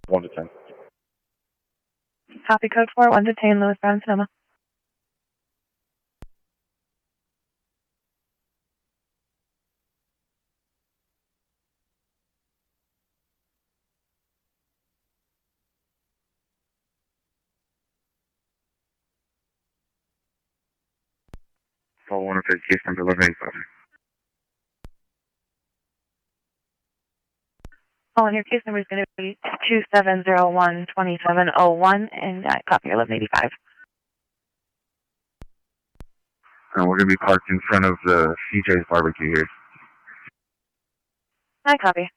1 to 10. Copy code 4, 1 to 10, Lewis Brown Sonoma. Call 1 if case number 1185. Oh, and your case number is going to be 2701-2701, and copy 1185. We're going to be parked in front of the CJ's barbecue here. I copy.